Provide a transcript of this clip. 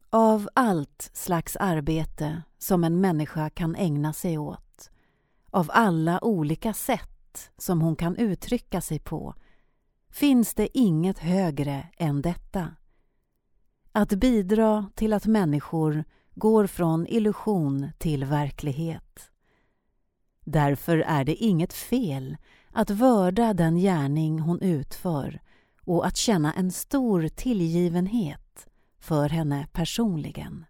Av allt slags arbete som en människa kan ägna sig åt, av alla olika sätt som hon kan uttrycka sig på, finns det inget högre än detta. Att bidra till att människor går från illusion till verklighet. Därför är det inget fel att vörda den gärning hon utför och att känna en stor tillgivenhet för henne personligen.